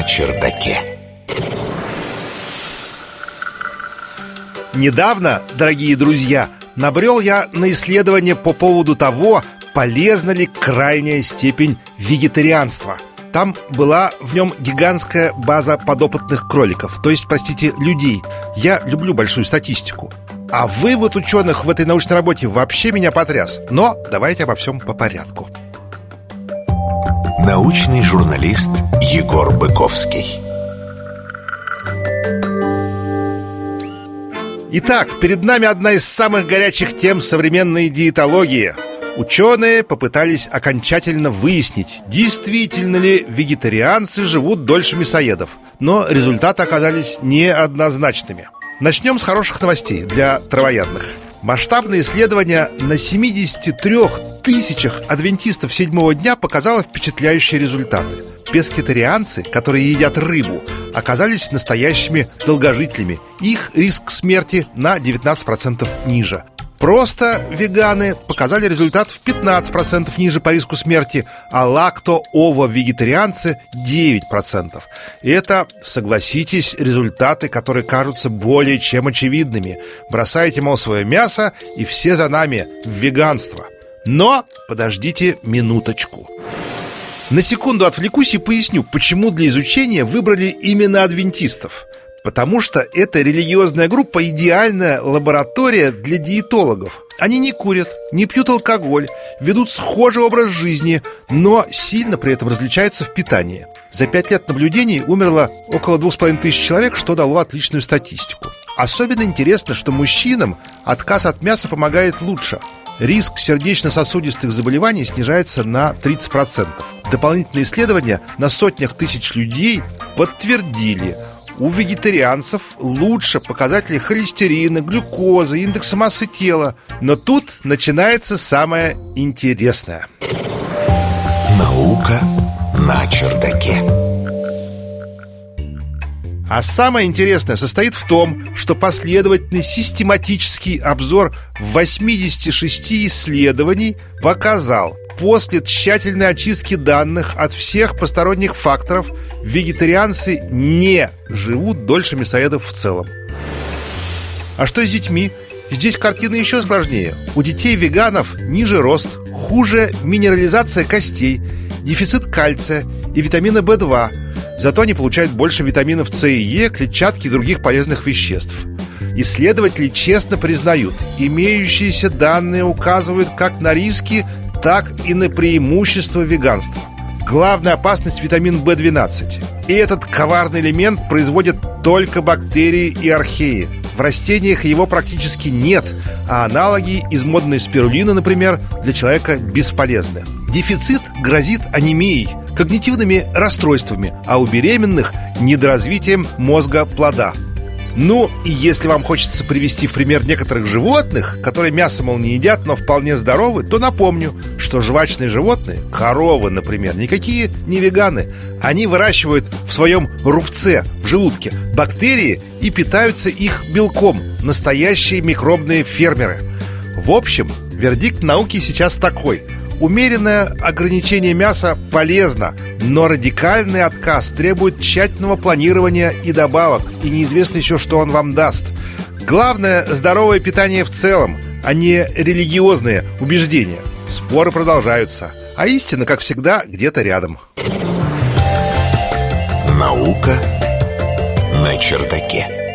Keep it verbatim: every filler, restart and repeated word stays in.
чердаке. Недавно, дорогие друзья, набрел я на исследование по поводу того, полезна ли крайняя степень вегетарианства. Там была в нем гигантская база подопытных кроликов, то есть, простите, людей. Я люблю большую статистику. А вывод ученых в этой научной работе вообще меня потряс. Но давайте обо всем по порядку. Научный журналист Егор Быковский. Итак, перед нами одна из самых горячих тем современной диетологии. Ученые попытались окончательно выяснить, действительно ли вегетарианцы живут дольше мясоедов. Но результаты оказались неоднозначными. Начнем с хороших новостей для травоядных. Масштабное исследование на семидесяти трёх тысячах адвентистов седьмого дня показало впечатляющие результаты. Пескетарианцы, которые едят рыбу, оказались настоящими долгожителями. Их риск смерти на девятнадцать процентов ниже. Просто веганы показали результат в пятнадцать процентов ниже по риску смерти, а лакто-ово-вегетарианцы девять процентов. Это, согласитесь, результаты, которые кажутся более чем очевидными. Бросайте, мол, свое мясо, и все за нами в веганство. Но подождите минуточку. На секунду отвлекусь и поясню, почему для изучения выбрали именно адвентистов. Потому что эта религиозная группа – идеальная лаборатория для диетологов. Они не курят, не пьют алкоголь, ведут схожий образ жизни, но сильно при этом различаются в питании. За пять лет наблюдений умерло около двух с половиной тысяч человек, что дало отличную статистику. Особенно интересно, что мужчинам отказ от мяса помогает лучше. Риск сердечно-сосудистых заболеваний снижается на тридцать процентов. Дополнительные исследования на сотнях тысяч людей подтвердили – у вегетарианцев лучше показатели холестерина, глюкозы, индекса массы тела. Но тут начинается самое интересное. Наука на чердаке. А самое интересное состоит в том, что последовательный систематический обзор восьмидесяти шести исследований показал: после тщательной очистки данных от всех посторонних факторов вегетарианцы не живут дольше мясоедов в целом. А что с детьми? Здесь картина еще сложнее. У детей-веганов ниже рост, хуже минерализация костей, дефицит кальция и витамина бэ два. Зато они получают больше витаминов С и Е, клетчатки и других полезных веществ. Исследователи честно признают, имеющиеся данные указывают как на риски, так и на преимущество веганства. Главная опасность – витамин бэ двенадцать. И этот коварный элемент производят только бактерии и археи. В растениях его практически нет, а аналоги из модной спирулины, например, для человека бесполезны. Дефицит грозит анемией, когнитивными расстройствами, а у беременных – недоразвитием мозга плода. Ну, и если вам хочется привести в пример некоторых животных, которые мясо, мол, не едят, но вполне здоровы, то напомню, что жвачные животные, коровы, например, никакие не веганы. Они выращивают в своем рубце, в желудке, бактерии и питаются их белком. Настоящие микробные фермеры. В общем, вердикт науки сейчас такой: умеренное ограничение мяса полезно, но радикальный отказ требует тщательного планирования и добавок, и неизвестно еще, что он вам даст. Главное – здоровое питание в целом, а не религиозные убеждения. Споры продолжаются, а истина, как всегда, где-то рядом. Наука на чердаке.